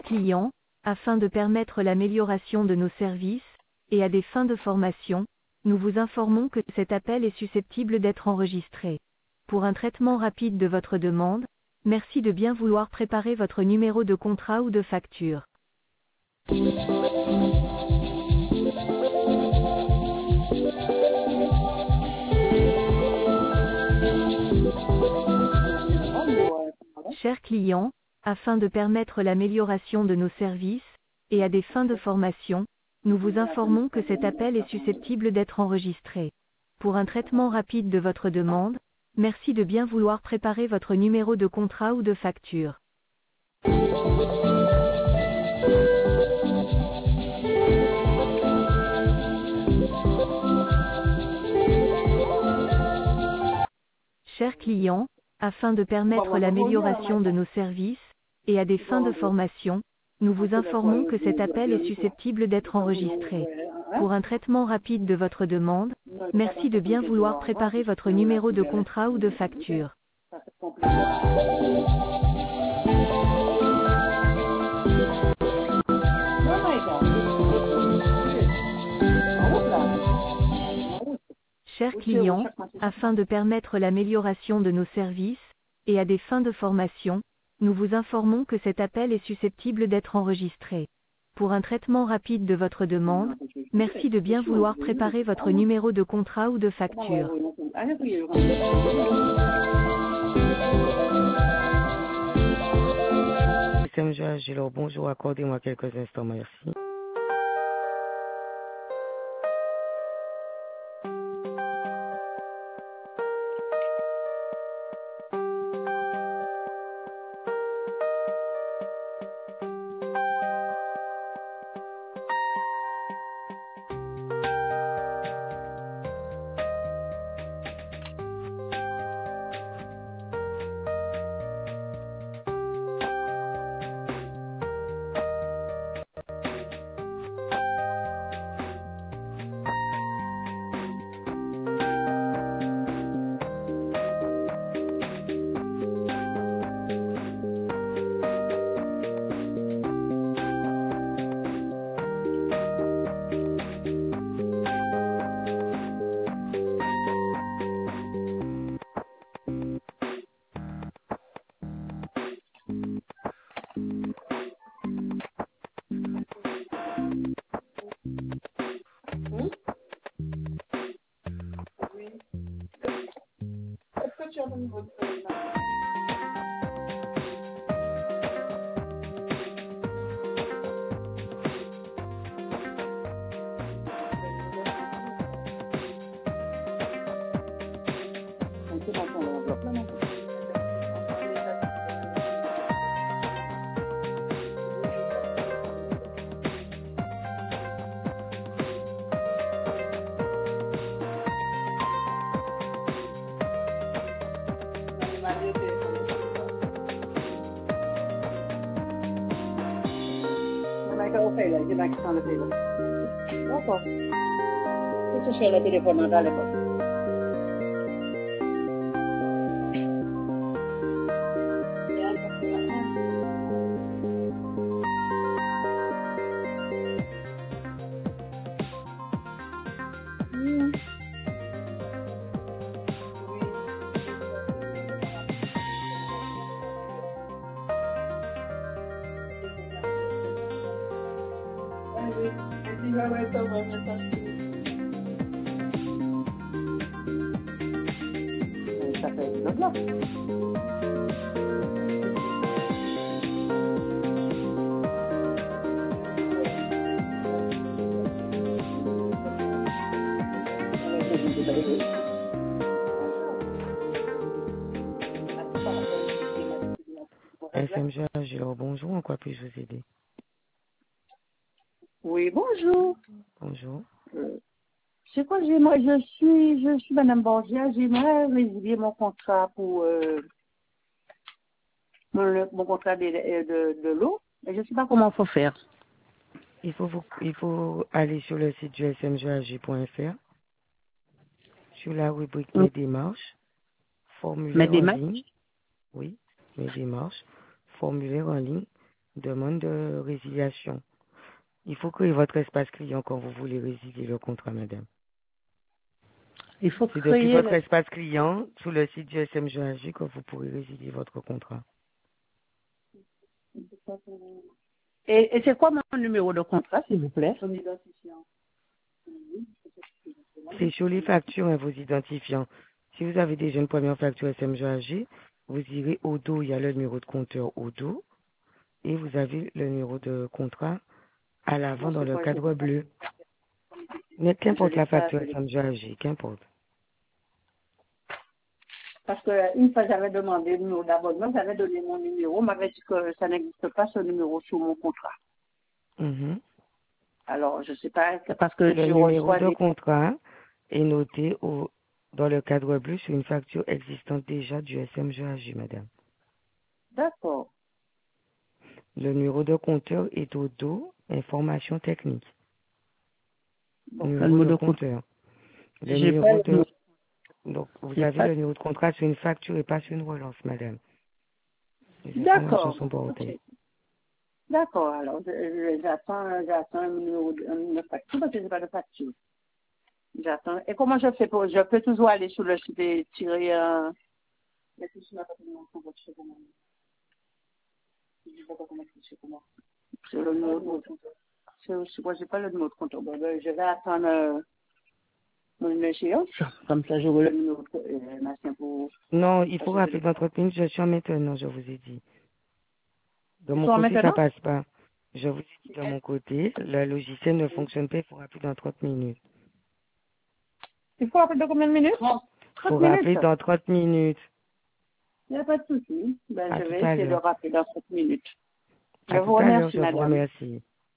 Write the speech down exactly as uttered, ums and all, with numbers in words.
clients, afin de permettre l'amélioration de nos services, et à des fins de formation, nous vous informons que cet appel est susceptible d'être enregistré. Pour un traitement rapide de votre demande, merci de bien vouloir préparer votre numéro de contrat ou de facture. Chers clients, afin de permettre l'amélioration de nos services, et à des fins de formation, nous vous informons que cet appel est susceptible d'être enregistré. Pour un traitement rapide de votre demande, merci de bien vouloir préparer votre numéro de contrat ou de facture. Chers clients, afin de permettre l'amélioration de nos services, et à des fins de formation, nous vous informons que cet appel est susceptible d'être enregistré. Pour un traitement rapide de votre demande, merci de bien vouloir préparer votre numéro de contrat ou de facture. Chers clients, afin de permettre l'amélioration de nos services, et à des fins de formation, nous vous informons que cet appel est susceptible d'être enregistré. Pour un traitement rapide de votre demande, merci de bien vouloir préparer votre numéro de contrat ou de facture. Monsieur Gilles, bonjour, accordez-moi quelques instants, merci. D'accord. Tu sais le téléphone dans l'école. Ça fait une autre là. S M G Gilles, bonjour, en quoi puis-je vous aider? Oui, bonjour. Bonjour. Euh, c'est quoi, j'ai, moi, je suis, je suis Madame Borgia, j'aimerais résilier mon contrat pour, euh, mon, mon contrat de, de, de l'eau, et je ne sais pas comment il faut faire. Il faut, vous, il faut aller sur le site du S M G A G point F R, sur la rubrique Mes démarches, formulaire Mes en démarches? ligne, oui, Mes démarches, formulaire en ligne, demande de résiliation. Il faut créer votre espace client quand vous voulez résilier le contrat, madame. Il faut C'est depuis créer... votre le- espace client, sur le site du S M G A G, que vous pourrez résilier votre contrat. Et, et c'est quoi mon numéro de contrat, s'il vous plaît? C'est sur les factures et vos identifiants. Si vous avez déjà une première facture S M G A G, vous irez au dos, il y a le numéro de compteur au dos, et vous avez le numéro de contrat à l'avant dans le cadre bleu. Mais qu'importe la facture S M G A G, qu'importe. Parce qu'une fois, j'avais demandé le numéro d'abonnement, j'avais donné mon numéro, on m'avait dit que ça n'existe pas ce numéro sur mon contrat. Mhm. Alors, je sais pas, c'est parce que Le je numéro reçois de des... contrat est noté au, dans le cadre bleu sur une facture existante déjà du S M G A G, madame. D'accord. Le numéro de compteur est au dos, information technique. Bon, le Numéro numéro de de contrat. compteur. Le J'ai pas numéro le de... Donc, vous j'ai avez pas- le numéro de contrat sur une facture et pas sur une relance, madame. Les informations D'accord. sont Ok. portées. D'accord. Alors, je- je- j'attends, j'attends un numéro de, une facture parce que j'ai pas de facture. J'attends. Et comment je fais pour, je peux toujours aller sur le site et tirer un, mais si je n'ai pas de numéro de compte, je sais comment. Je sais pas comment je sais comment. C'est le numéro de compte. C'est aussi, moi, j'ai pas le numéro de compte. Bon, ben, je vais attendre, euh, mon échéance. Comme ça, j'aurai le numéro de, euh, machin pour, Non, il faut parce que je rappeler l'ai dans pas. trente minutes, je suis en maintenant, je vous ai dit. De Ils mon sont côté, ça maintenant? passe pas. Je vous ai dit de mon côté, le logiciel ne fonctionne pas, il faut rappeler dans trente minutes. Il faut appeler de combien de minutes? Il faut trente rappeler minutes. dans trente minutes. Il n'y a pas de souci. Ben, À je tout vais à essayer de l'heure. rappeler dans trente minutes. Je À tout vous à l'heure, remercie, je vous madame. remercie.